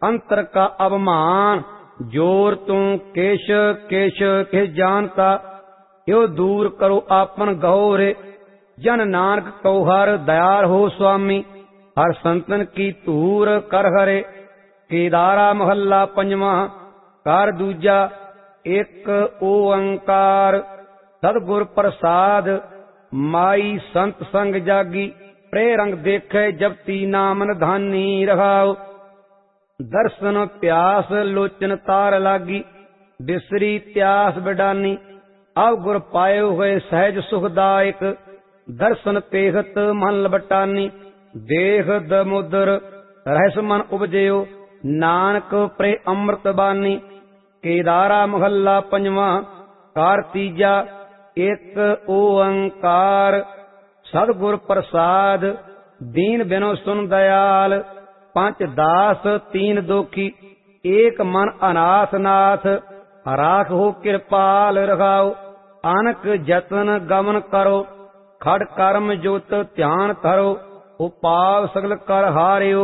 अंतर का अवमान। जोर तू केश केश के जानता, यो दूर करो आपन गौरे। जन नानक कहो हर दयाल हो स्वामी, हर संतन की धूर कर हरे। केदारा महला पंजवा कार दूजा, एक ओंकार सतगुर प्रसाद। माई संत संग जागी, प्रे रंग देखे जपती नाम निधानी रहाओ। दर्शन प्यास लोचन तार लागी, बिसरी त्यास बिडानी। अब गुर पाए हुए सहज सुखदायक, दर्शन पेहत मन लबटानी। देख दमुदर रहस मन उपजयो, नानक प्रे अमृत बानी। केदारा महला पंजवा कार तीजा, एक ओंकार सतगुर प्रसाद। दीन बिनो सुन दयाल, पंच दास तीन दोखी। एक मन अनाथ नाथ, राख हो कृपाल रखाओ। अनक जतन गमन करो, खड़ कर्म जोत ध्यान धरो। उपाव सगल कर हारियो,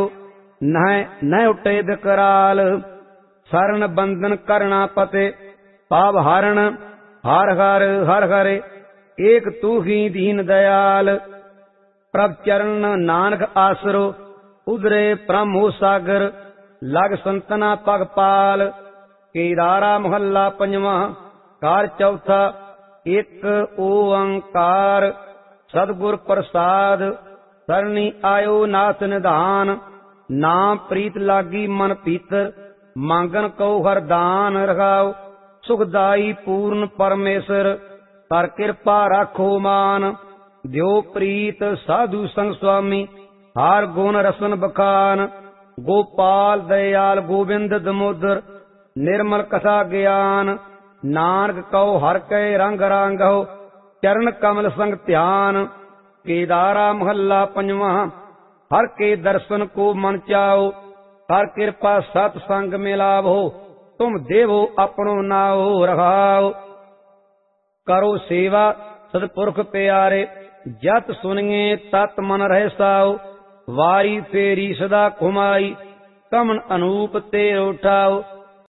न उठे विकराल। शरण बंधन करना पते, पाव हरण हर हर हर हरे। एक तू ही दीन दयाल, प्रभ चरण नानक आसरो। उदरे ब्रह्मो सागर, लग संतना पगपाल। केदारा महला पंजवा कार चौथा, एक ओंकार सतगुर प्रसाद। सरणी आयो नाथ निधान, नाम प्रीत लागी मन पीतर। मांगन कहो हर दान रखाओ, सुखदाई पूर्ण परमेश्वर। कर कृपा राखो मान, द्यो प्रीत साधु संग स्वामी। हार गुण रसन बखान, गोपाल दयाल गोविंद दमोदर। निर्मल कथा ज्ञान, नानक कहो हर कै रंग रांगो। चरण कमल संग ध्यान। केदारा महला पंजवा हर के दर्शन को मन चाओ। हर कृपा सतसंग मिलावो, तुम देवो अपनो नाओ रखाओ। करो सेवा सतपुरख प्यारे, जत सुनिए तत मन रह साओ। वारी फेरी सदा घुमाई, कमन अनूप ते उठाओ।